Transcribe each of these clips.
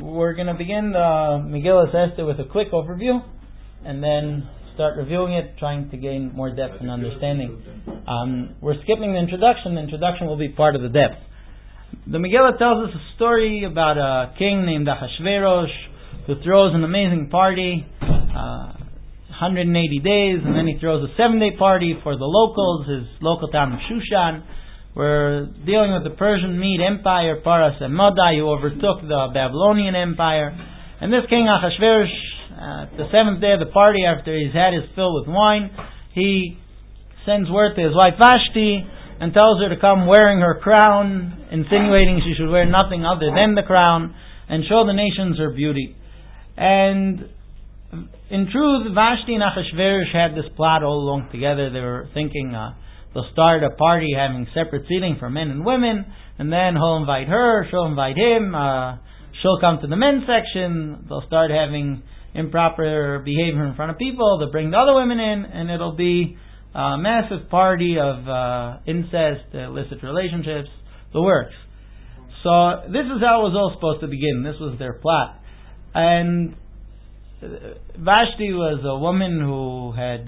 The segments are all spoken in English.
We're going to begin Megillas Esther with a quick overview, and then start reviewing it, trying to gain more depth and understanding. We're skipping the introduction. The introduction will be part of the depth. The Megillah tells us a story about a king named Achashverosh who throws an amazing party, 180 days, and then he throws a 7-day party for the locals, his local town of Shushan. We're dealing with the Persian Mede Empire, Paras and Madai, who overtook the Babylonian Empire. And this king Achashverosh, the 7th day of the party, after he's had his fill with wine, he sends word to his wife Vashti and tells her to come wearing her crown, insinuating she should wear nothing other than the crown and show the nations her beauty. And in truth, Vashti and Achashverosh had this plot all along together. They were thinking they'll start a party having separate seating for men and women, and then he'll invite her, she'll invite him, she'll come to the men's section, they'll start having improper behavior in front of people, they'll bring the other women in, and it'll be a massive party of incest, illicit relationships, the works. So this is how it was all supposed to begin. This was their plot. And Vashti was a woman who had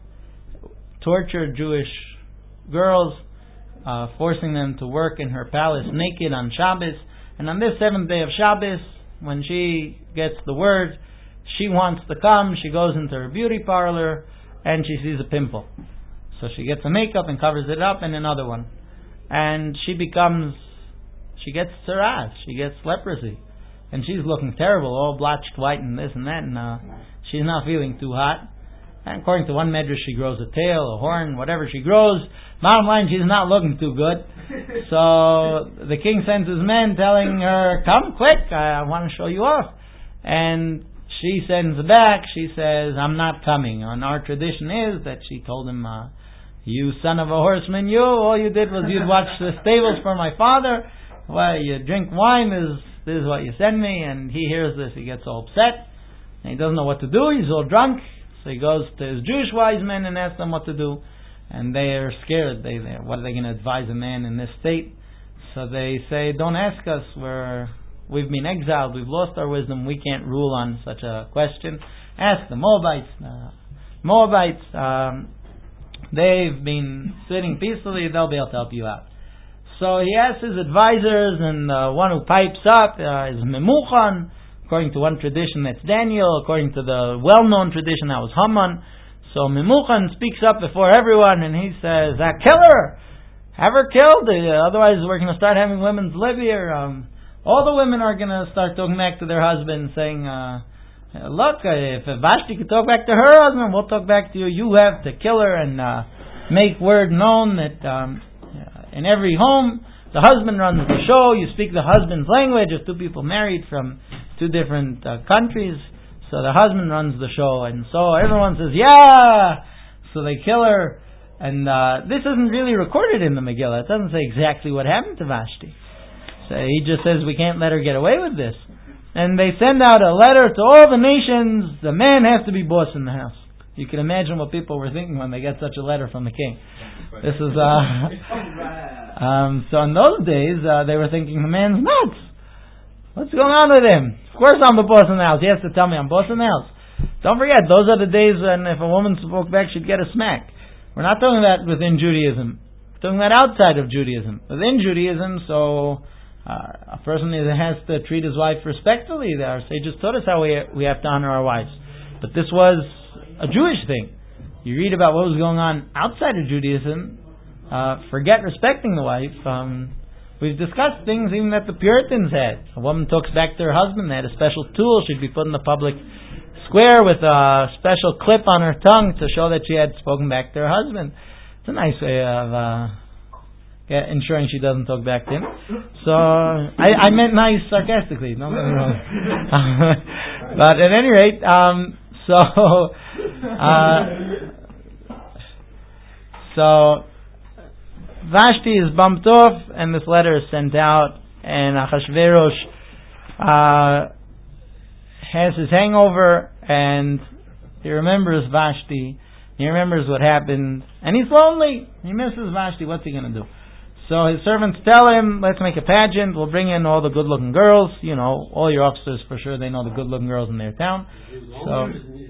tortured Jewish girls, forcing them to work in her palace naked on Shabbos. And on this 7th day of Shabbos, when she gets the word, she wants to come, she goes into her beauty parlor, and she sees a pimple. So she gets a makeup and covers it up, and another one. And she gets tsaras, she gets leprosy. And she's looking terrible, all blotched white and this and that, and she's not feeling too hot. And according to one medrash, she grows a tail, a horn, whatever she grows. Bottom line, she's not looking too good. So the king sends his men telling her, come quick, I want to show you off. And she sends back, she says, I'm not coming. And our tradition is that she told him, you son of a horseman, all you did was you'd watch the stables for my father. Well, you drink wine, this is what you send me. And he hears this, he gets all upset. And he doesn't know what to do, he's all drunk. So he goes to his Jewish wise men and asks them what to do. And they are scared. What are they going to advise a man in this state? So they say, don't ask us. We've been exiled. We've lost our wisdom. We can't rule on such a question. Ask the Moabites. They've been sitting peacefully. They'll be able to help you out. So he asks his advisors, and the one who pipes up is Memuchan. According to one tradition, that's Daniel. According to the well-known tradition, that was Haman. So Memuchan speaks up before everyone, and he says, kill her! Have her killed! Otherwise we're going to start having women's live here. All the women are going to start talking back to their husbands, saying, look, if Vashti could talk back to her husband, we'll talk back to you. You have to kill her and make word known that in every home, the husband runs the show. You speak the husband's language. If two people married from two different countries, so the husband runs the show, and so everyone says, yeah! So they kill her, and this isn't really recorded in the Megillah. It doesn't say exactly what happened to Vashti. So he just says, we can't let her get away with this. And they send out a letter to all the nations, the man has to be boss in the house. You can imagine what people were thinking when they get such a letter from the king. This is, so in those days, they were thinking, the man's nuts. What's going on with him? Of course I'm the boss in the house. He has to tell me I'm boss in the house. Don't forget, those are the days when if a woman spoke back, she'd get a smack. We're not talking about within Judaism. We're talking about outside of Judaism. Within Judaism, so a person has to treat his wife respectfully. Our sages taught us how we have to honor our wives. But this was a Jewish thing. You read about what was going on outside of Judaism, forget respecting the wife. We've discussed things even that the Puritans had. A woman talks back to her husband. They had a special tool. She'd be put in the public square with a special clip on her tongue to show that she had spoken back to her husband. It's a nice way of ensuring she doesn't talk back to him. So I meant nice sarcastically. Don't get me wrong. But at any rate, so Vashti is bumped off, and this letter is sent out, and Achashverosh has his hangover, and he remembers Vashti, he remembers what happened, and he's lonely. He misses Vashti. What's he going to do? So his servants tell him, let's make a pageant, we'll bring in all the good-looking girls, all your officers for sure, they know the good-looking girls in their town. So,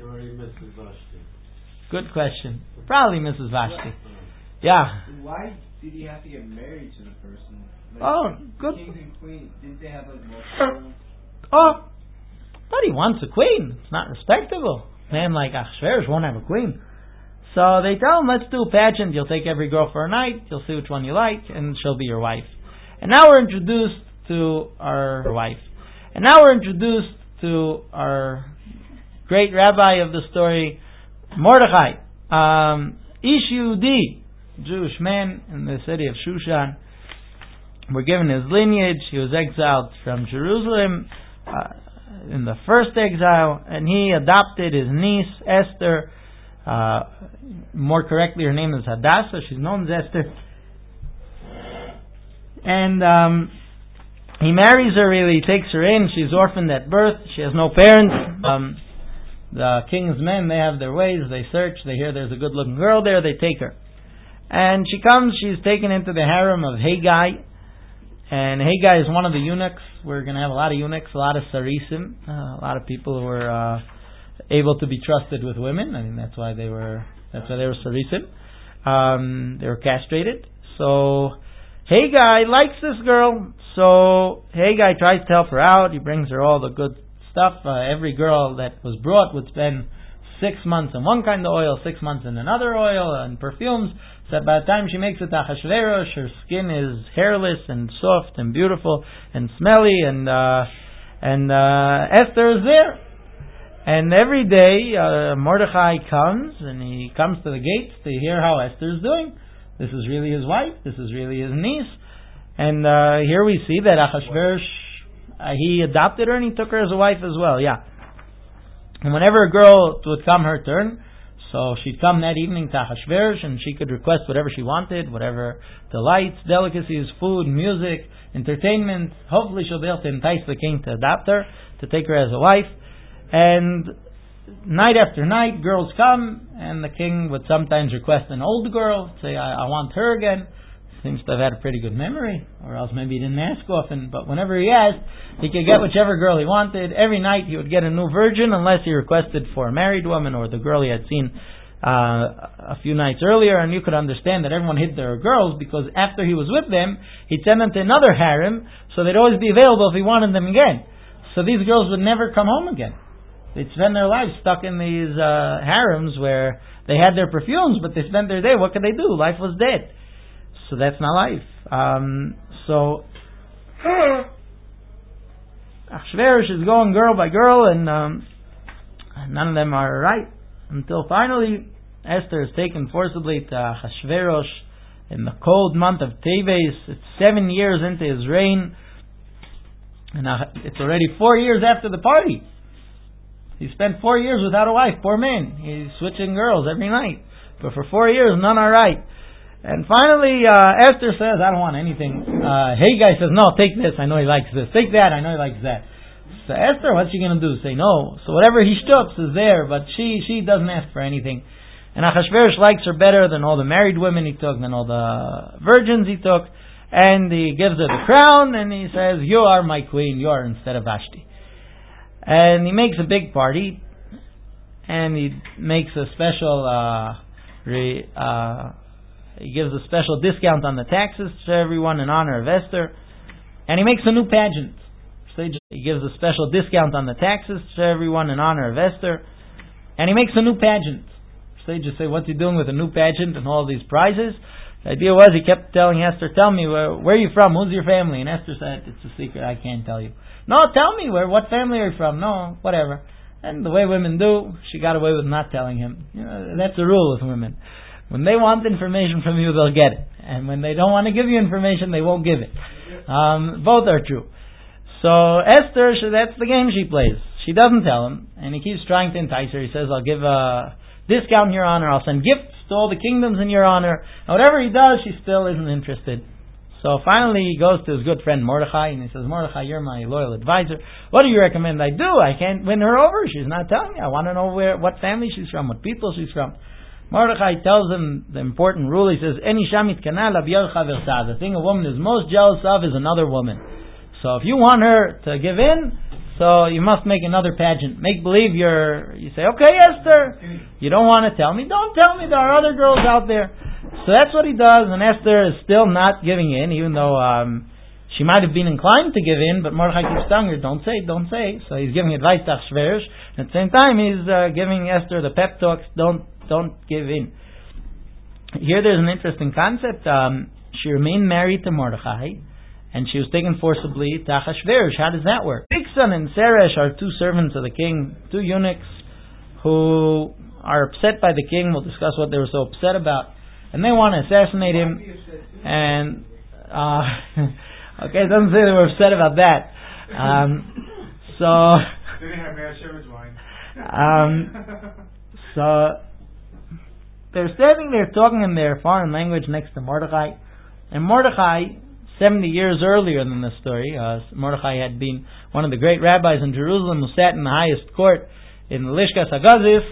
good question. Probably Mrs. Vashti. Yeah. Why did he have to get married to the person? Good. Kings and queens, didn't they have multiple? But he wants a queen. It's not respectable. A man like Achashverosh won't have a queen. So they tell him, let's do a pageant. You'll take every girl for a night. You'll see which one you like, and she'll be your wife. And now we're introduced to our wife. And now we're introduced to our great rabbi of the story, Mordechai. Ish Yehudi, Jewish man in the city of Shushan. We're given his lineage. He was exiled from Jerusalem in the first exile, and he adopted his niece, Esther. More correctly, her name is Hadassah. She's known as Esther. And he marries her, really. He takes her in. She's orphaned at birth. She has no parents. The king's men, they have their ways. They search. They hear there's a good-looking girl there. They take her. And she comes. She's taken into the harem of Haggai. And Haggai is one of the eunuchs. We're going to have a lot of eunuchs, a lot of sarisim, a lot of people who were able to be trusted with women. I mean, that's why they were sarisim. They were castrated. So Haggai likes this girl. So Haggai tries to help her out. He brings her all the good stuff. Every girl that was brought would spend 6 months in one kind of oil, 6 months in another oil, and perfumes. So by the time she makes it to Achashverosh, her skin is hairless and soft and beautiful and smelly, and Esther is there. And every day Mordechai comes, and he comes to the gates to hear how Esther is doing. This is really his wife. This is really his niece. And here we see that Achashverosh, he adopted her and he took her as a wife as well. Yeah. And whenever a girl would come her turn, so she'd come that evening to Achashverosh, and she could request whatever she wanted, whatever delights, delicacies, food, music, entertainment. Hopefully she'll be able to entice the king to adopt her, to take her as a wife. And night after night, girls come, and the king would sometimes request an old girl, say, I want her again. Seems to have had a pretty good memory, or else maybe he didn't ask often, but whenever he asked, he could get whichever girl he wanted. Every night he would get a new virgin, unless he requested for a married woman or the girl he had seen a few nights earlier. And you could understand that everyone hid their girls, because after he was with them, he'd send them to another harem, so they'd always be available if he wanted them again. So these girls would never come home again. They'd spend their lives stuck in these harems where they had their perfumes, but they spent their day. What could they do? Life was dead. So that's not life. So Achashverosh is going girl by girl, and none of them are right. Until finally Esther is taken forcibly to Achashverosh in the cold month of Teves. It's 7 years into his reign, and it's already 4 years after the party. He spent 4 years without a wife. Poor man. He's switching girls every night. But for 4 years, none are right. And finally, Esther says, I don't want anything. Haggai says, no, take this. I know he likes this. Take that. I know he likes that. So Esther, what's she going to do? Say no. So whatever he shtups is there, but she doesn't ask for anything. And Achashverosh likes her better than all the married women he took, than all the virgins he took. And he gives her the crown, and he says, you are my queen. You are instead of Vashti. And he makes a big party, and he makes a special he gives a special discount on the taxes to everyone in honor of Esther. And he makes a new pageant. He gives a special discount on the taxes to everyone in honor of Esther. And he makes a new pageant. So they just say, what's he doing with a new pageant and all these prizes? The idea was, he kept telling Esther, tell me, where are you from? Who's your family? And Esther said, it's a secret, I can't tell you. No, tell me, what family are you from? No, whatever. And the way women do, she got away with not telling him. That's a rule with women. When they want information from you, they'll get it. And when they don't want to give you information, they won't give it. Both are true. So Esther, that's the game she plays. She doesn't tell him, and he keeps trying to entice her. He says, I'll give a discount in your honor. I'll send gifts to all the kingdoms in your honor. And whatever he does, she still isn't interested. So finally he goes to his good friend Mordechai, and he says, Mordechai, you're my loyal advisor. What do you recommend I do? I can't win her over. She's not telling me. I want to know what family she's from, what people she's from. Mordechai tells him the important rule. He says, "Eni shamit kanal abiyar chaverta." The thing a woman is most jealous of is another woman. So if you want her to give in, so you must make another pageant. Make believe you say, "Okay, Esther, you don't want to tell me. Don't tell me. There are other girls out there." So that's what he does, and Esther is still not giving in, even though she might have been inclined to give in, but Mordechai keeps telling her, "Don't say, don't say." So he's giving advice to Achashverosh, and at the same time he's giving Esther the pep talks, don't give in. Here there's an interesting concept. She remained married to Mordechai, and she was taken forcibly to Achashverosh. How does that work? Bigsan and Seresh are two servants of the king, two eunuchs, who are upset by the king. We'll discuss what they were so upset about. And they want to assassinate him. And, okay, it doesn't say they were upset about that. They didn't have Mayor Shepherd's wine. So they're standing there talking in their foreign language next to Mordechai. And Mordechai, 70 years earlier than this story, Mordechai had been one of the great rabbis in Jerusalem who sat in the highest court in the Lishkas Hagazif.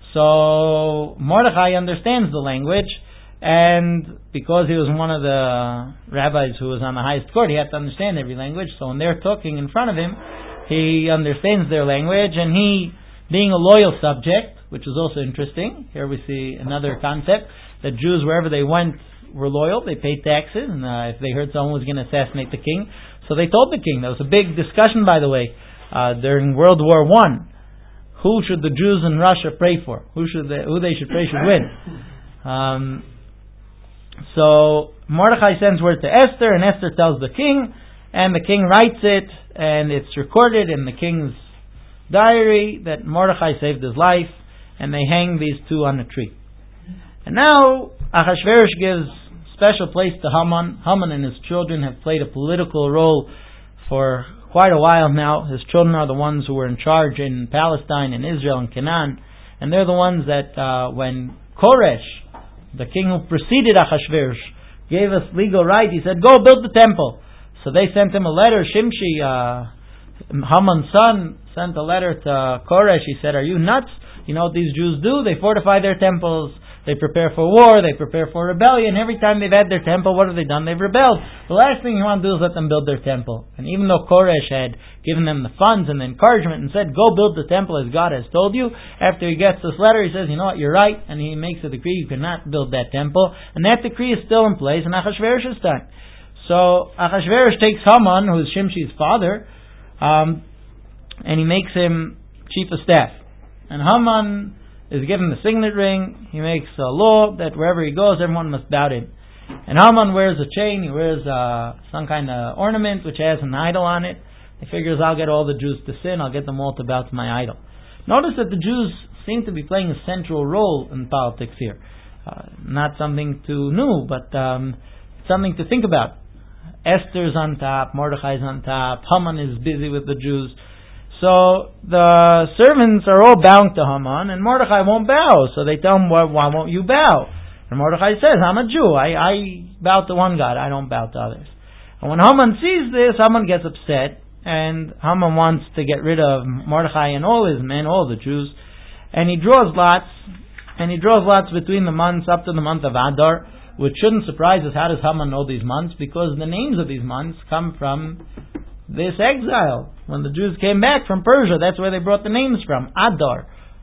So Mordechai understands the language, and because he was one of the rabbis who was on the highest court, he had to understand every language. So when they're talking in front of him, he understands their language, and he, being a loyal subject, which is also interesting, here we see another concept, that Jews, wherever they went, were loyal. They paid taxes, and if they heard someone was going to assassinate the king, so they told the king. There was a big discussion, by the way, during World War I. Who should the Jews in Russia pray for? Who they should pray should win. So Mordechai sends word to Esther, and Esther tells the king, and the king writes it, and it's recorded in the king's diary that Mordechai saved his life, and they hang these two on a tree. And now Achashverosh gives special place to Haman. Haman and his children have played a political role for quite a while now. His children are the ones who were in charge in Palestine and Israel and Canaan, and they're the ones that when Koresh, the king who preceded Achashverosh, gave us legal right, he said, "Go build the temple." So they sent him a letter. Shimshi, Haman's son, sent a letter to Koresh. He said, "Are you nuts? You know what these Jews do? They fortify their temples. They prepare for war. They prepare for rebellion. Every time they've had their temple, what have they done? They've rebelled. The last thing you want to do is let them build their temple." And even though Koresh had given them the funds and the encouragement and said, "Go build the temple as God has told you," after he gets this letter, he says, "You know what, you're right." And he makes a decree, you cannot build that temple. And that decree is still in place in Achashverosh's time. So Achashverosh takes Haman, who is Shimshi's father, and he makes him chief of staff. And Haman is given the signet ring. He makes a law that wherever he goes, everyone must bow to him. And Haman wears a chain. He wears some kind of ornament which has an idol on it. He figures, I'll get all the Jews to sin. I'll get them all to bow to my idol. Notice that the Jews seem to be playing a central role in politics here. Not something too new, but something to think about. Esther's on top. Mordechai's on top. Haman is busy with the Jews. So the servants are all bowing to Haman, and Mordechai won't bow. So they tell him, why won't you bow? And Mordechai says, I'm a Jew. I bow to one God. I don't bow to others. And when Haman sees this, Haman gets upset, and Haman wants to get rid of Mordechai and all his men, all the Jews. And he draws lots, between the months up to the month of Adar, which shouldn't surprise us. How does Haman know these months? Because the names of these months come from this exile. When the Jews came back from Persia, that's where they brought the names from. Adar,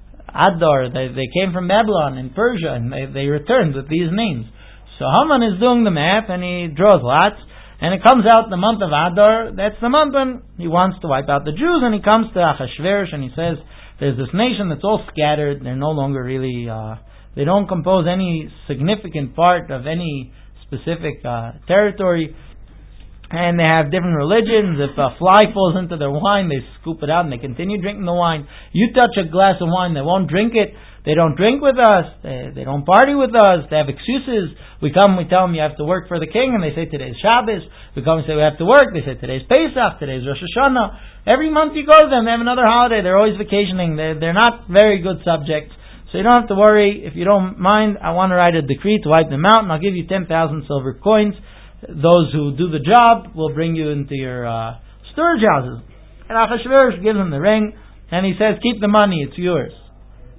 they came from Babylon and Persia, and they returned with these names. So Haman is doing the math, and he draws lots, and it comes out the month of Adar. That's the month when he wants to wipe out the Jews, and he comes to Achashverosh, and he says, there's this nation that's all scattered. They're no longer really, they don't compose any significant part of any specific territory. And they have different religions. If a fly falls into their wine, they scoop it out and they continue drinking the wine. You touch a glass of wine, they won't drink it. They don't drink with us. They don't party with us. They have excuses. We come, we tell them you have to work for the king, and they say today's Shabbos. We come and say we have to work. They say today's Pesach, today's Rosh Hashanah. Every month you go to them, they have another holiday. They're always vacationing. They're not very good subjects. So you don't have to worry. If you don't mind, I want to write a decree to wipe them out, and I'll give you 10,000 silver coins. Those who do the job will bring you into your storage houses. And Achashverosh gives him the ring, and he says, keep the money, it's yours.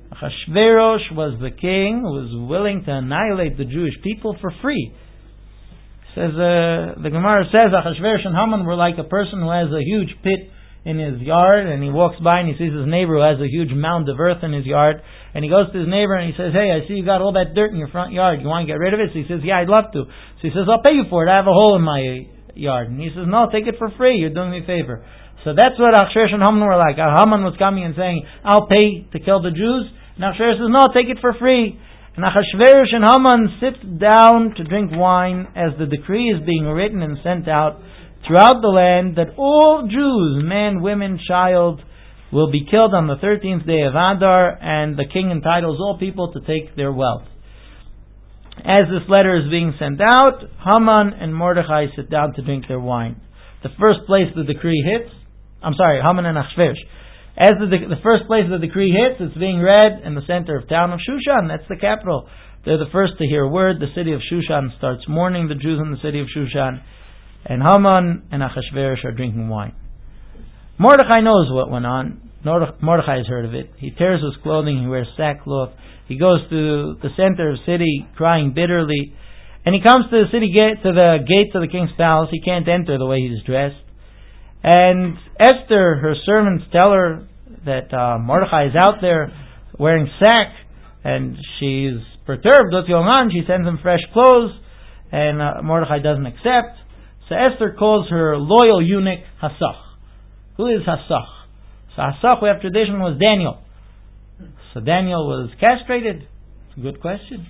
Achashverosh was the king who was willing to annihilate the Jewish people for free. Says the Gemara says Achashverosh and Haman were like a person who has a huge pit in his yard, and he walks by and he sees his neighbor who has a huge mound of earth in his yard, and he goes to his neighbor and he says, "Hey, I see you got all that dirt in your front yard. You want to get rid of it?" So he says, "Yeah, I'd love to." So he says, "I'll pay you for it. I have a hole in my yard." And he says, "No, take it for free. You're doing me a favor." So that's what Achashverosh and Haman were like. Haman was coming and saying, "I'll pay to kill the Jews." And Achashverosh says, "No, take it for free." And Achashverosh and Haman sit down to drink wine as the decree is being written and sent out throughout the land that all Jews, man, women, child, will be killed on the 13th day of Adar, and the king entitles all people to take their wealth. As this letter is being sent out, Haman and Mordechai sit down to drink their wine. The first place the decree hits, Haman and Achashverosh. As the first place the decree hits, it's being read in the center of town of Shushan. That's the capital. They're the first to hear word. The city of Shushan starts mourning the Jews in the city of Shushan. And Haman and Achashverosh are drinking wine. Mordechai knows what went on. Mordechai has heard of it. He tears his clothing. He wears sackcloth. He goes to the center of the city crying bitterly. And he comes to the city gate, to the gates of the king's palace. He can't enter the way he's dressed. And Esther, her servants, tell her that Mordechai is out there wearing sack, and she's perturbed. What's going on? She sends him fresh clothes, and Mordechai doesn't accept. So Esther calls her loyal eunuch Hasach. Who is Hasach? So Hasach, we have tradition, was Daniel. So Daniel was castrated. It's a good question.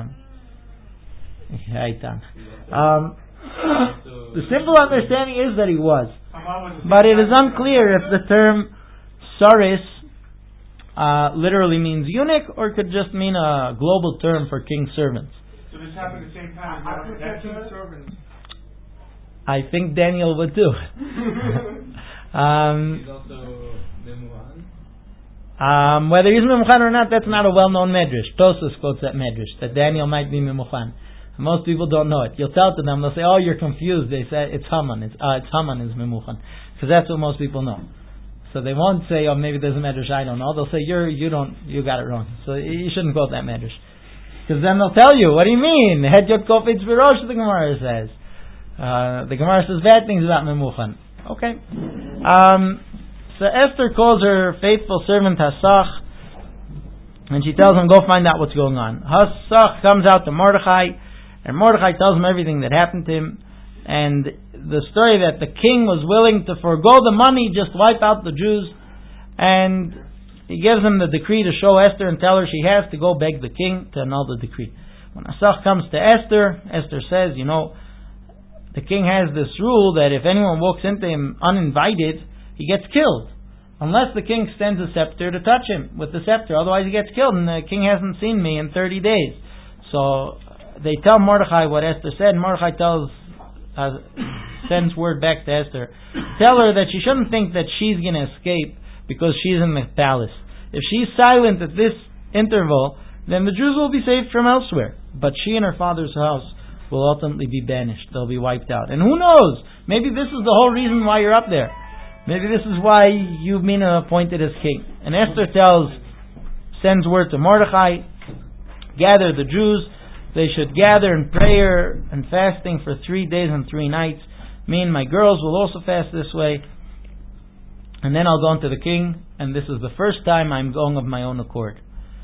The simple understanding is that he was. But it is unclear if the term saris literally means eunuch, or could just mean a global term for king's servants. So this happened at the same time as king's servants. I think Daniel would do. He's also Memuhan. Whether he's Memuhan or not, that's not a well-known medrash. Tosfos quotes that medrash, that Daniel might be Memuhan. Most people don't know it. You'll tell it to them, they'll say, "Oh, you're confused." They say it's Haman. It's Haman is Memuhan, because that's what most people know. So they won't say, "Oh, maybe there's a medrash I don't know." They'll say, "You got it wrong." So you shouldn't quote that medrash, because then they'll tell you, "What do you mean? Het Yot Kofetz V'Rosh," the Gemara says. The Gemara says bad things about Memuhan. Okay. So Esther calls her faithful servant Hasach, and she tells him, "Go find out what's going on." Hasach comes out to Mordechai, and Mordechai tells him everything that happened to him, and the story that the king was willing to forego the money, just wipe out the Jews, and he gives him the decree to show Esther and tell her she has to go beg the king to annul the decree. When Hasach comes to Esther, Esther says, the king has this rule that if anyone walks into him uninvited, he gets killed. Unless the king extends a scepter to touch him with the scepter. Otherwise he gets killed, and the king hasn't seen me in 30 days. So they tell Mordechai what Esther said, and Mordechai sends word back to Esther. Tell her that she shouldn't think that she's going to escape because she's in the palace. If she's silent at this interval, then the Jews will be saved from elsewhere. But she and her father's house will ultimately be banished. They'll be wiped out. And who knows? Maybe this is the whole reason why you're up there. Maybe this is why you've been appointed as king. And Esther sends word to Mordechai, gather the Jews. They should gather in prayer and fasting for 3 days and 3 nights. Me and my girls will also fast this way. And then I'll go into the king, and this is the first time I'm going of my own accord.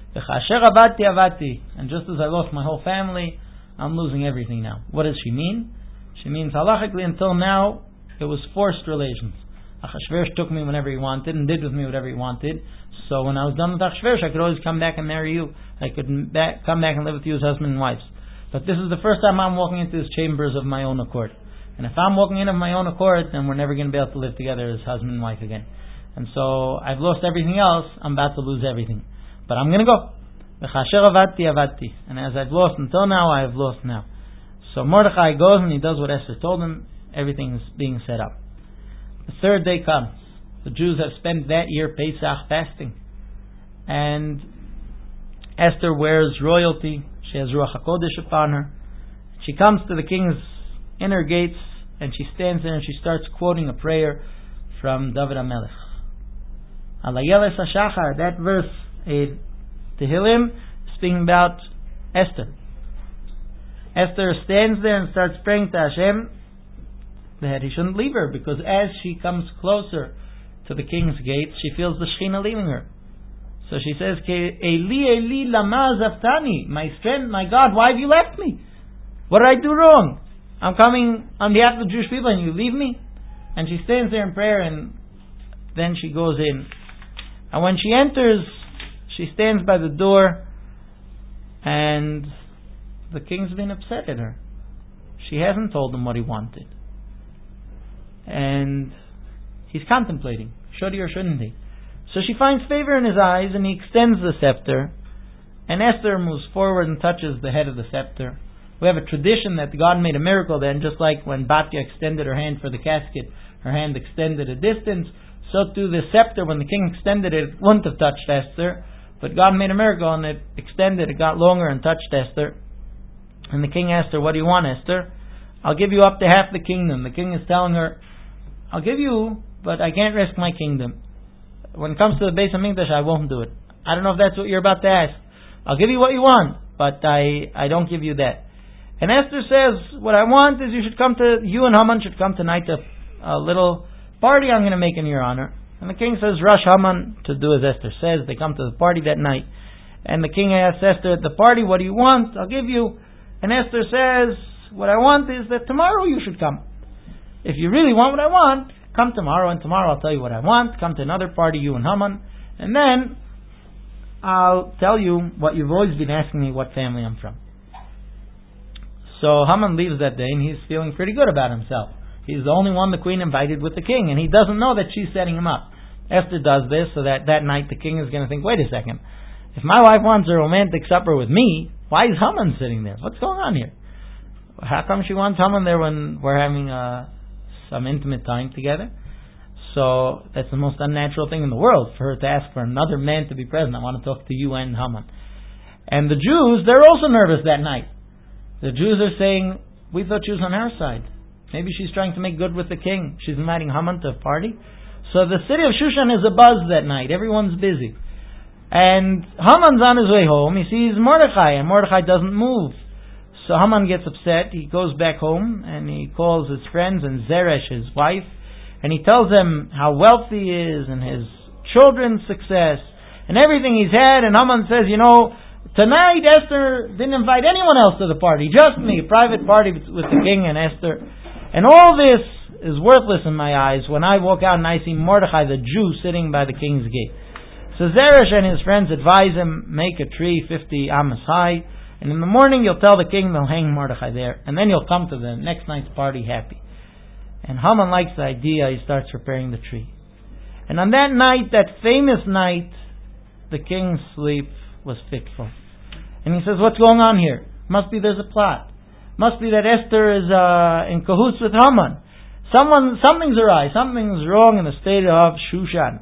And just as I lost my whole family, I'm losing everything now. What does she mean? She means halachically until now, it was forced relations. Achashverosh took me whenever he wanted and did with me whatever he wanted. So when I was done with Achashverosh, I could always come back and marry you. I could come back and live with you as husband and wife. But this is the first time I'm walking into his chambers of my own accord. And if I'm walking in of my own accord, then we're never going to be able to live together as husband and wife again. And so I've lost everything else, I'm about to lose everything. But I'm going to go. And as I've lost until now, I have lost now. So Mordechai goes and he does what Esther told him. Everything is being set up. The third day comes. The Jews have spent that year Pesach fasting. And Esther wears royalty. She has Ruach HaKodesh upon her. She comes to the king's inner gates and she stands there and she starts quoting a prayer from David HaMelech. Alayeles HaShachar, that verse, Tehillim, speaking about Esther. Esther stands there and starts praying to Hashem that he shouldn't leave her, because as she comes closer to the king's gate, she feels the Shekhinah leaving her. So she says, Eli, Eli, lama zaftani, my strength, my God, why have you left me? What did I do wrong? I'm coming on behalf of the Jewish people and you leave me? And she stands there in prayer, and then she goes in. And when she enters, she stands by the door, and the king's been upset at her. She hasn't told him what he wanted. And he's contemplating, should he or shouldn't he? So she finds favor in his eyes, and he extends the scepter, and Esther moves forward and touches the head of the scepter. We have a tradition that God made a miracle then, just like when Batya extended her hand for the casket, her hand extended a distance, so too the scepter, when the king extended it, it wouldn't have touched Esther, but God made a miracle and it extended, it got longer and touched Esther. And the king asked her, what do you want, Esther? I'll give you up to half the kingdom. The king is telling her, I'll give you, but I can't risk my kingdom. When it comes to the Beis HaMikdash, I won't do it. I don't know if that's what you're about to ask. I'll give you what you want, but I don't give you that. And Esther says, what I want is you and Haman should come tonight to a little party I'm going to make in your honor. And the king says, rush Haman to do as Esther says. They come to the party that night. And the king asks Esther at the party, what do you want? I'll give you. And Esther says, what I want is that tomorrow you should come. If you really want what I want, come tomorrow, and tomorrow I'll tell you what I want. Come to another party, you and Haman. And then I'll tell you what you've always been asking me, what family I'm from. So Haman leaves that day, and he's feeling pretty good about himself. He's the only one the queen invited with the king, and he doesn't know that she's setting him up. Esther does this so that night the king is going to think, wait a second, if my wife wants a romantic supper with me, why is Haman sitting there? What's going on here? How come she wants Haman there when we're having some intimate time together? So that's the most unnatural thing in the world, for her to ask for another man to be present. I want to talk to you and Haman. And the Jews, they're also nervous that night. The Jews are saying, we thought she was on our side. Maybe she's trying to make good with the king. She's inviting Haman to a party. So the city of Shushan is abuzz that night. Everyone's busy. And Haman's on his way home. He sees Mordechai, and Mordechai doesn't move. So Haman gets upset. He goes back home, and he calls his friends and Zeresh, his wife, and he tells them how wealthy he is, and his children's success, and everything he's had. And Haman says, tonight Esther didn't invite anyone else to the party, just me, a private party with the king and Esther. And all this is worthless in my eyes when I walk out and I see Mordechai the Jew sitting by the king's gate. So Zeresh and his friends advise him, make a tree 50 amos high, and in the morning you'll tell the king they'll hang Mordechai there, and then you'll come to the next night's party happy. And Haman likes the idea. He starts preparing the tree. And on that night, that famous night, the king's sleep was fitful. And he says, what's going on here? Must be there's a plot. Must be that Esther is in cahoots with Haman. Something's awry. Something's wrong in the state of Shushan.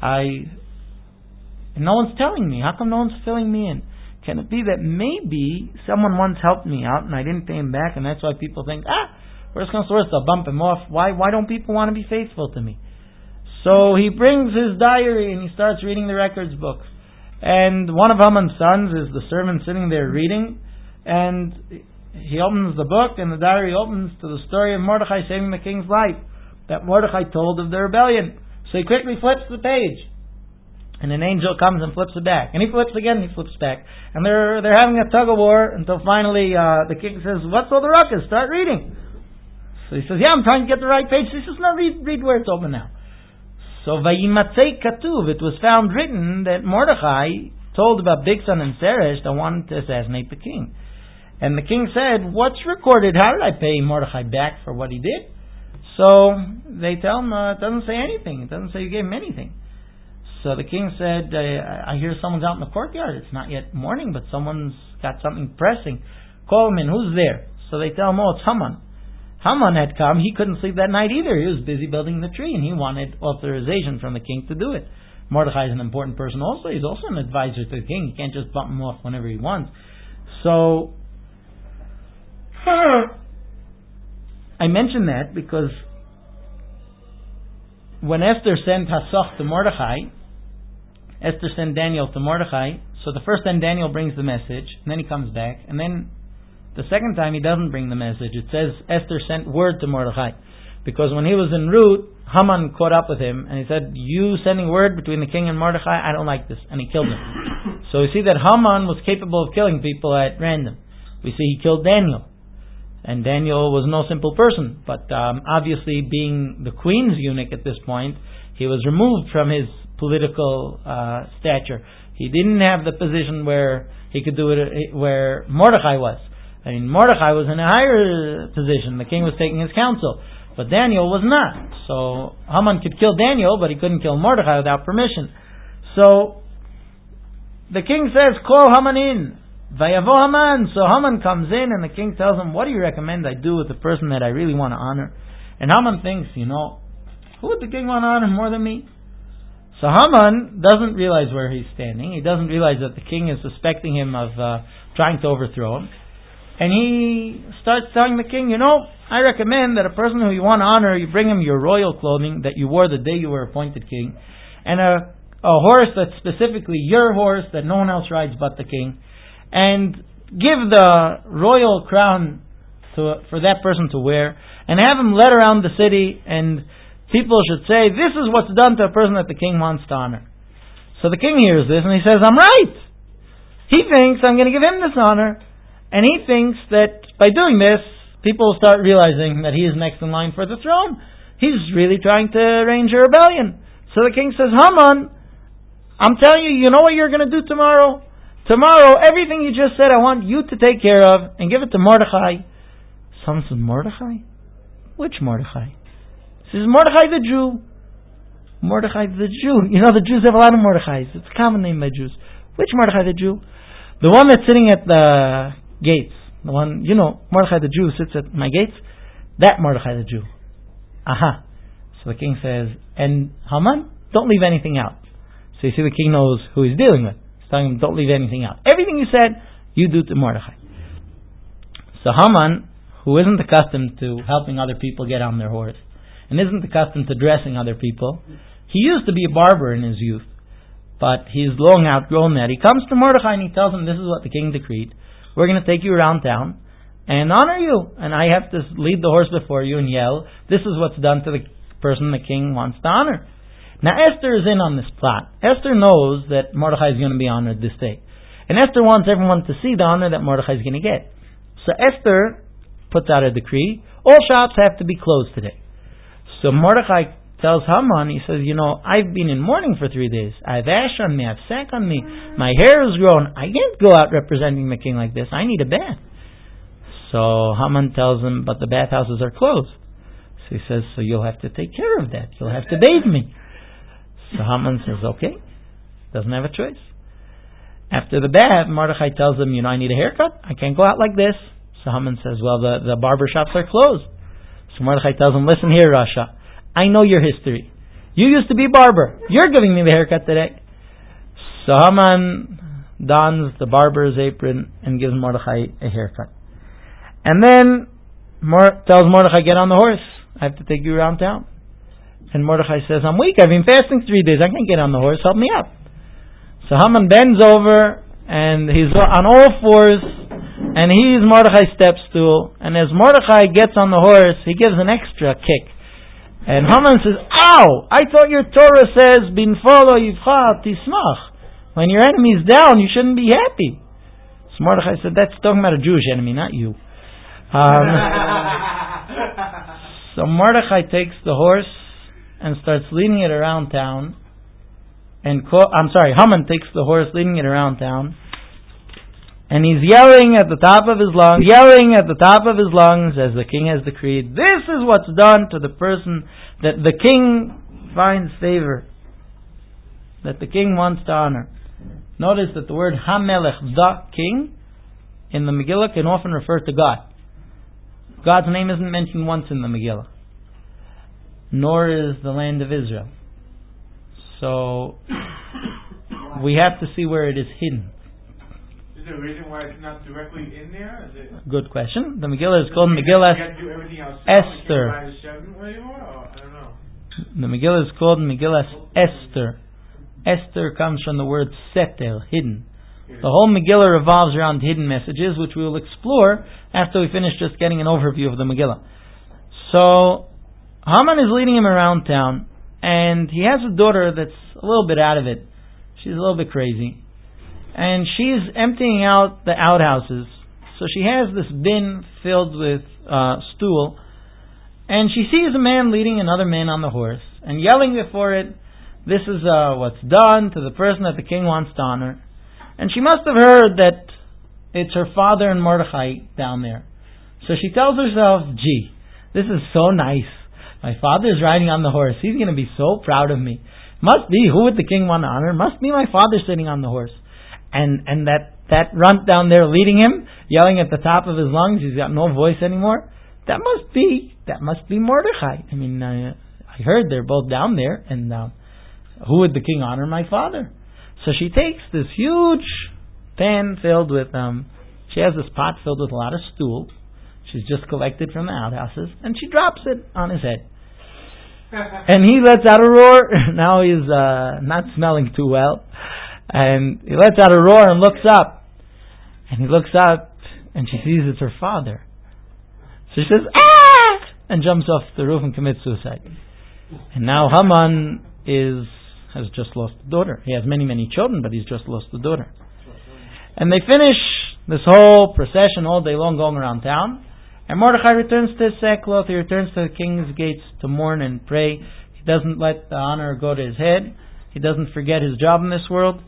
And no one's telling me. How come no one's filling me in? Can it be that maybe someone once helped me out and I didn't pay him back, and that's why people think, worst comes to worst, I'll bump him off. Why don't people want to be faithful to me? So he brings his diary and he starts reading the records books. And one of Haman's sons is the servant sitting there reading, and he opens the book, and the diary opens to the story of Mordechai saving the king's life, that Mordechai told of the rebellion. So he quickly flips the page, and an angel comes and flips it back, and he flips again, and he flips back, and they're having a tug of war until finally the king says, "What's all the ruckus? Start reading." So he says, "Yeah, I'm trying to get the right page." So he says, "No, read where it's open now." So Vayimatzei Katuv, it was found written that Mordechai told about Bigsan and Zeresh that wanted to assassinate the king. And the king said, "What's recorded? How did I pay Mordechai back for what he did?" So they tell him, it doesn't say anything. It doesn't say you gave him anything. So the king said, I hear someone's out in the courtyard. It's not yet morning, but someone's got something pressing. Call him in. Who's there? So they tell him, it's Haman. Haman had come. He couldn't sleep that night either. He was busy building the tree, and he wanted authorization from the king to do it. Mordechai is an important person also. He's also an advisor to the king. You can't just bump him off whenever he wants. So I mention that because when Esther sent Hasoch to Mordechai, Esther sent Daniel to Mordechai, So the first time Daniel brings the message, and then he comes back, and then the second time he doesn't bring the message. It says Esther sent word to Mordechai. Because when he was en route, Haman caught up with him, and he said, you sending word between the king and Mordechai? I don't like this. And he killed him. So we see that Haman was capable of killing people at random. We see he killed Daniel. And Daniel was no simple person. But obviously, being the queen's eunuch at this point, he was removed from his political stature. He didn't have the position where he could do it where Mordechai was. I mean, Mordechai was in a higher position. The king was taking his counsel. But Daniel was not. So Haman could kill Daniel, but he couldn't kill Mordechai without permission. So the king says, call Haman in. Vayavo Haman. So Haman comes in, and the king tells him, what do you recommend I do with the person that I really want to honor? And Haman thinks, who would the king want to honor more than me? So Haman doesn't realize where he's standing. He doesn't realize that the king is suspecting him of trying to overthrow him. And he starts telling the king, I recommend that a person who you want to honor, you bring him your royal clothing that you wore the day you were appointed king, and a horse that's specifically your horse that no one else rides but the king, and give the royal crown for that person to wear, and have him led around the city, and people should say, this is what's done to a person that the king wants to honor. So the king hears this, and he says, I'm right. He thinks I'm going to give him this honor. And he thinks that by doing this, people will start realizing that he is next in line for the throne. He's really trying to arrange a rebellion. So the king says, Haman, I'm telling you, you know what you're going to do tomorrow? Tomorrow, everything you just said, I want you to take care of and give it to Mordechai. Someone says, Mordechai? Which Mordechai? This is Mordechai the Jew. Mordechai the Jew. The Jews have a lot of Mordechais. It's a common name by Jews. Which Mordechai the Jew? The one that's sitting at the gates. The one, Mordechai the Jew sits at my gates. That Mordechai the Jew. Aha. So the king says, and Haman, don't leave anything out. So you see the king knows who he's dealing with. He's telling him, don't leave anything out. Everything you said, you do to Mordechai. So Haman, who isn't accustomed to helping other people get on their horse, and isn't accustomed to dressing other people, he used to be a barber in his youth. But he's long outgrown that. He comes to Mordechai and he tells him, this is what the king decreed. We're going to take you around town and honor you. And I have to lead the horse before you and yell, this is what's done to the person the king wants to honor. Now Esther is in on this plot. Esther knows that Mordechai is going to be honored this day. And Esther wants everyone to see the honor that Mordechai is going to get. So Esther puts out a decree, all shops have to be closed today. So Mordechai tells Haman, he says, I've been in mourning for 3 days. I have ash on me, I have sack on me, my hair is grown. I can't go out representing the king like this. I need a bath. So Haman tells him, but the bathhouses are closed. So he says, so you'll have to take care of that. You'll have to bathe me. So Haman says, okay. Doesn't have a choice. After the bath, Mordechai tells him, I need a haircut. I can't go out like this. So Haman says, well, the barber shops are closed. So Mordechai tells him, listen here, Rasha. I know your history. You used to be a barber. You're giving me the haircut today. So Haman dons the barber's apron and gives Mordechai a haircut. And then tells Mordechai, get on the horse. I have to take you around town. And Mordechai says, I'm weak. I've been fasting 3 days. I can't get on the horse. Help me up. So Haman bends over and he's on all fours and he's Mordechai's step stool. And as Mordechai gets on the horse, he gives an extra kick. And Haman says, ow! I thought your Torah says, bin folo yivcha tismach. When your enemy is down, you shouldn't be happy. So Mordechai said, that's talking about a Jewish enemy, not you. So Mordechai takes the horse and starts leading it around town. Haman takes the horse, leading it around town. And he's yelling at the top of his lungs, as the king has decreed, this is what's done to the person that the king finds favor, that the king wants to honor. Notice that the word HaMelech, the king, in the Megillah can often refer to God. God's name isn't mentioned once in the Megillah, nor is the land of Israel. So we have to see where it is hidden. Is there a reason why it's not directly in there? Good question. The Megillah is called Megillah Esther. I don't know. The Megillah is called Megillah Esther. Esther comes from the word seter, hidden. The whole Megillah revolves around hidden messages, which we will explore after we finish just getting an overview of the Megillah. So, Haman is leading him around town, and he has a daughter that's a little bit out of it. She's a little bit crazy. And she's emptying out the outhouses. So she has this bin filled with stool, and she sees a man leading another man on the horse, and yelling before it, "This is what's done to the person that the king wants to honor." And she must have heard that it's her father and Mordechai down there. So she tells herself, "Gee, this is so nice. My father is riding on the horse. He's going to be so proud of me. Must be, who would the king want to honor? Must be my father sitting on the horse." And that runt down there leading him, yelling at the top of his lungs, he's got no voice anymore. That must be Mordechai. I mean, I heard they're both down there, and who would the king honor? My father. So she takes this huge pan filled with, she has this pot filled with a lot of stool. She's just collected from the outhouses, and she drops it on his head. And he lets out a roar. Now he's not smelling too well. And he lets out a roar and looks up. And he looks up, and she sees it's her father. So she says, "Ah!" and jumps off the roof and commits suicide. And now Haman has just lost a daughter. He has many, many children, but he's just lost a daughter. And they finish this whole procession all day long going around town. And Mordechai returns to his sackcloth. He returns to the king's gates to mourn and pray. He doesn't let the honor go to his head. He doesn't forget his job in this world.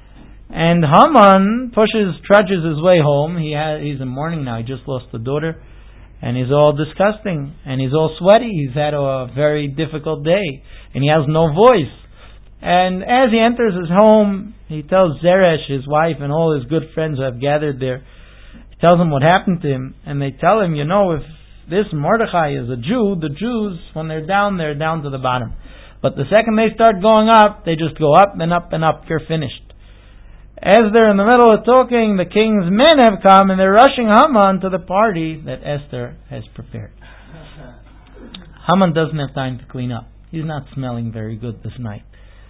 And Haman trudges his way home. He's in mourning now. He just lost a daughter. And he's all disgusting. And he's all sweaty. He's had a very difficult day. And he has no voice. And as he enters his home, he tells Zeresh, his wife, and all his good friends who have gathered there, he tells them what happened to him. And they tell him, if this Mordechai is a Jew, the Jews, when they're down to the bottom. But the second they start going up, they just go up and up and up. You're finished. As they're in the middle of talking, the king's men have come and they're rushing Haman to the party that Esther has prepared. Haman doesn't have time to clean up. He's not smelling very good this night.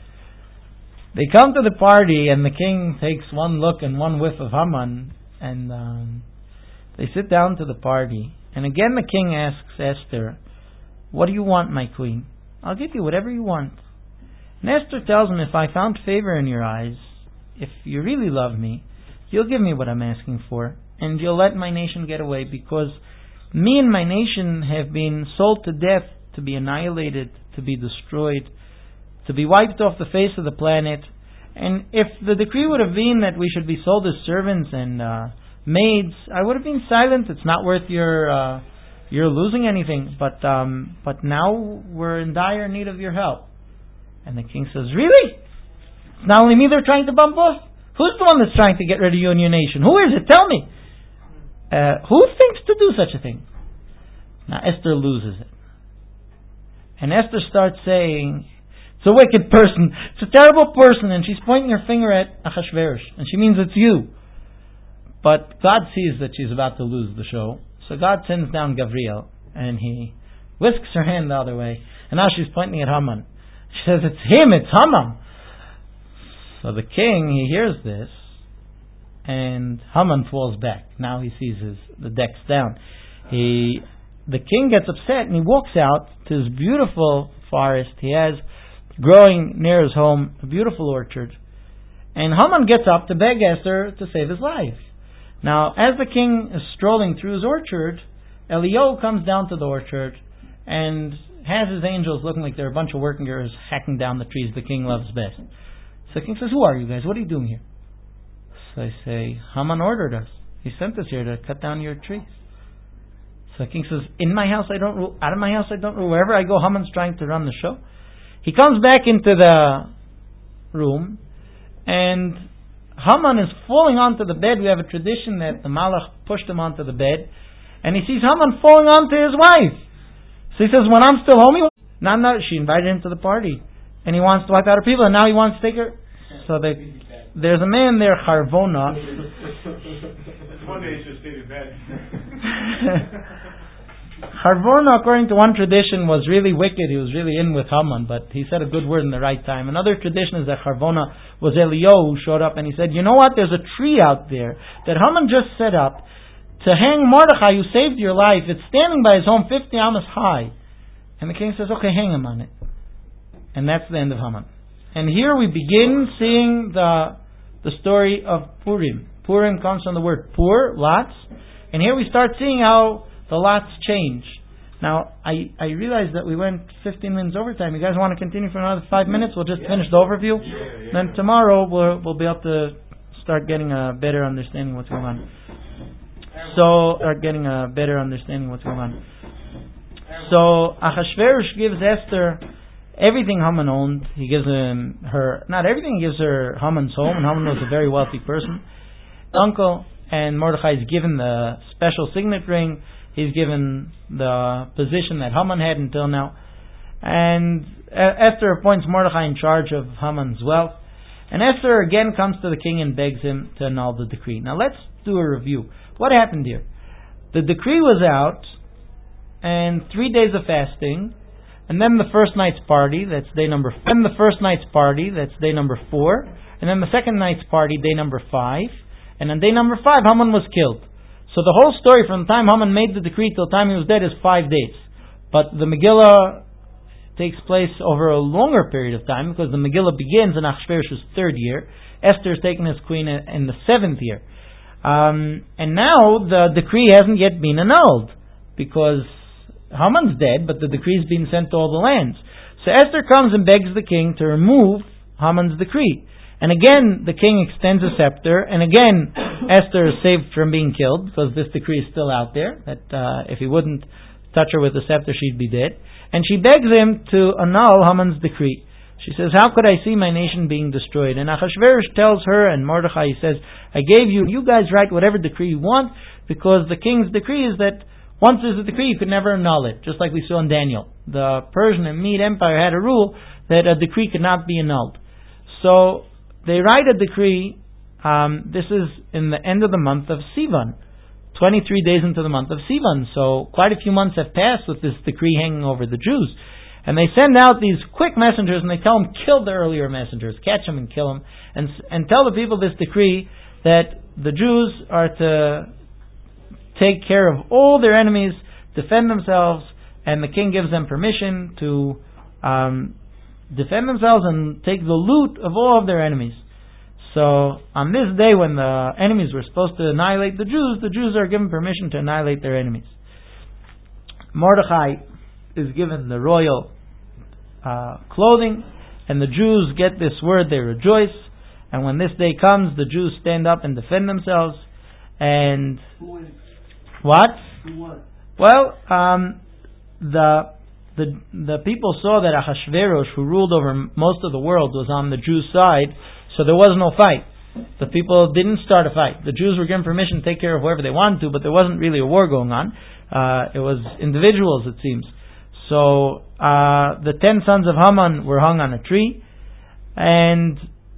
They come to the party and the king takes one look and one whiff of Haman, and they sit down to the party. And again the king asks Esther, "What do you want, my queen? I'll give you whatever you want." And Esther tells him, "If I found favor in your eyes, if you really love me, you'll give me what I'm asking for, and you'll let my nation get away, because me and my nation have been sold to death, to be annihilated, to be destroyed, to be wiped off the face of the planet. And if the decree would have been that we should be sold as servants and maids, I would have been silent. It's not worth your losing anything. But now we're in dire need of your help." And the king says, "Really? It's not only me they're trying to bump off? Who's the one that's trying to get rid of you and your nation? Who is it? Tell me. Who thinks to do such a thing?" Now Esther loses it. And Esther starts saying, "It's a wicked person. It's a terrible person." And she's pointing her finger at Achashverosh. And she means it's you. But God sees that she's about to lose the show. So God sends down Gabriel. And he whisks her hand the other way. And now she's pointing at Haman. She says, "It's him. It's Haman." So the king, he hears this. And Haman falls back. Now he sees the deck's down. The king gets upset and he walks out to his beautiful forest. He has growing near his home a beautiful orchard. And Haman gets up to beg Esther to save his life. Now, as the king is strolling through his orchard, Eliyahu comes down to the orchard and has his angels looking like they're a bunch of working girls hacking down the trees the king loves best. So the king says, "Who are you guys? What are you doing here?" So they say, "Haman ordered us. He sent us here to cut down your trees." So the king says, "In my house I don't rule. Out of my house I don't rule. Wherever I go, Haman's trying to run the show." He comes back into the room, and Haman is falling onto the bed. We have a tradition that the Malach pushed him onto the bed, and he sees Haman falling onto his wife. So he says, "When I'm still home, she invited him to the party, and he wants to wipe out her people, and now he wants to take her." So there's a man there, Harvona. One day he should stay in bed. Charvona, according to one tradition, was really wicked. He was really in with Haman, but he said a good word in the right time. Another tradition is that Charvona was Eliyahu who showed up and he said, you know what, there's a tree out there that Haman just set up to hang Mordechai who saved your life. It's standing by his home 50 amos high. And the king says, okay, hang him on it. And that's the end of Haman. And here we begin seeing the story of Purim. Purim comes from the word pur, lots. And here we start seeing how the lots change. Now, I realize that we went 15 minutes overtime. You guys want to continue for another 5 minutes? We'll just finish the overview. Then tomorrow we'll be able to start getting a better understanding what's going on. So Achashverosh gives Esther everything Haman owned. He gives not everything, he gives her Haman's home, and Haman was a very wealthy person. Uncle, and Mordechai is given the special signet ring. He's given the position that Haman had until now. And Esther appoints Mordechai in charge of Haman's wealth. And Esther again comes to the king and begs him to annul the decree. Now let's do a review. What happened here? The decree was out, and 3 days of fasting, and then the first night's party, that's day number 4. Then the first night's party, that's day number 4. And then the second night's party, day number 5. And on day number 5, Haman was killed. So the whole story from the time Haman made the decree till the time he was dead is 5 days. But the Megillah takes place over a longer period of time, because the Megillah begins in Achashverosh's 3rd year. Esther is taken as queen in the 7th year. And now the decree hasn't yet been annulled, because Haman's dead, but the decree is being sent to all the lands. So Esther comes and begs the king to remove Haman's decree. And again, the king extends a scepter, and again, Esther is saved from being killed, because this decree is still out there, that if he wouldn't touch her with the scepter, she'd be dead. And she begs him to annul Haman's decree. She says, how could I see my nation being destroyed? And Achashverosh tells her, and Mordechai, he says, I gave you guys write whatever decree you want, because the king's decree is that once there's a decree, you could never annul it, just like we saw in Daniel. The Persian and Mede Empire had a rule that a decree could not be annulled. So they write a decree, this is in the end of the month of Sivan, 23 days into the month of Sivan. So quite a few months have passed with this decree hanging over the Jews. And they send out these quick messengers and they tell them, kill the earlier messengers, catch them and kill them, and tell the people this decree that the Jews are to take care of all their enemies, defend themselves, and the king gives them permission to defend themselves and take the loot of all of their enemies. So on this day when the enemies were supposed to annihilate the Jews are given permission to annihilate their enemies. Mordechai is given the royal clothing, and the Jews get this word, they rejoice, and when this day comes, the Jews stand up and defend themselves. And what? Well, the people saw that Achashverosh, who ruled over most of the world, was on the Jews' side, so there was no fight. The people didn't start a fight. The Jews were given permission to take care of whoever they wanted to, but there wasn't really a war going on. It was individuals, it seems. So the 10 sons of Haman were hung on a tree, and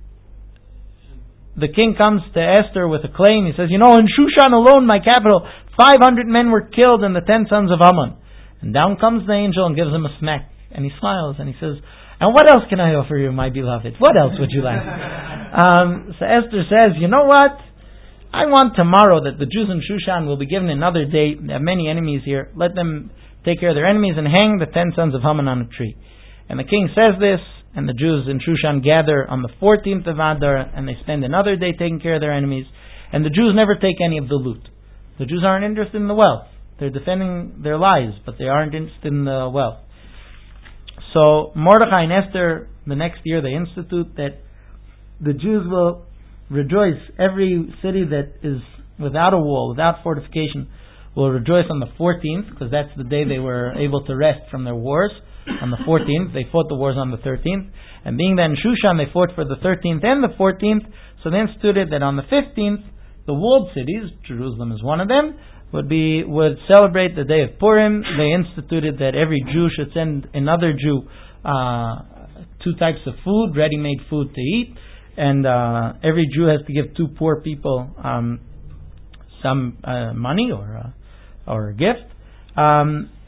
the king comes to Esther with a claim. He says, in Shushan alone, my capital, 500 men were killed in the 10 sons of Haman. And down comes the angel and gives him a smack. And he smiles and he says, and what else can I offer you, my beloved? What else would you like? So Esther says, you know what? I want tomorrow that the Jews in Shushan will be given another day. They have many enemies here. Let them take care of their enemies and hang the 10 sons of Haman on a tree. And the king says this, and the Jews in Shushan gather on the 14th of Adar, and they spend another day taking care of their enemies. And the Jews never take any of the loot. The Jews aren't interested in the wealth. They're defending their lives, but they aren't interested in the wealth. So Mordechai and Esther, the next year, they institute that the Jews will rejoice. Every city that is without a wall, without fortification, will rejoice on the 14th, because that's the day they were able to rest from their wars. On the 14th, they fought the wars on the 13th. And being that in Shushan, they fought for the 13th and the 14th, so they instituted that on the 15th, the walled cities, Jerusalem is one of them, would celebrate the day of Purim. They instituted that every Jew should send another Jew 2 types of food, ready-made food to eat, and every Jew has to give 2 poor people some money or a gift. And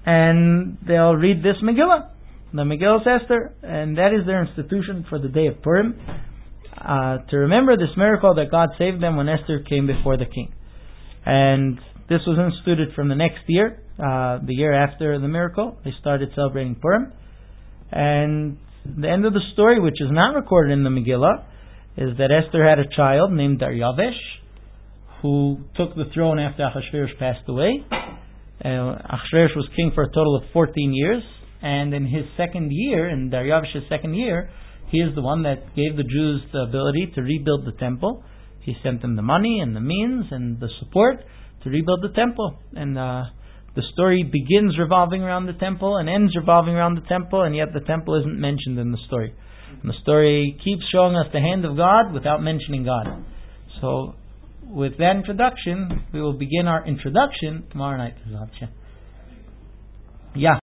and they'll read this Megillah, the Megillah Esther, and that is their institution for the day of Purim, to remember this miracle that God saved them when Esther came before the king. And this was instituted from the next year, the year after the miracle. They started celebrating Purim. And the end of the story, which is not recorded in the Megillah, is that Esther had a child named Daryavesh, who took the throne after Achashverosh passed away. Achashverosh was king for a total of 14 years, and in his second year, in Daryavesh's second year, he is the one that gave the Jews the ability to rebuild the temple. He sent them the money and the means and the support to rebuild the temple. And the story begins revolving around the temple and ends revolving around the temple, and yet the temple isn't mentioned in the story. And the story keeps showing us the hand of God without mentioning God. So, with that introduction, we will begin our introduction tomorrow night. Yeah.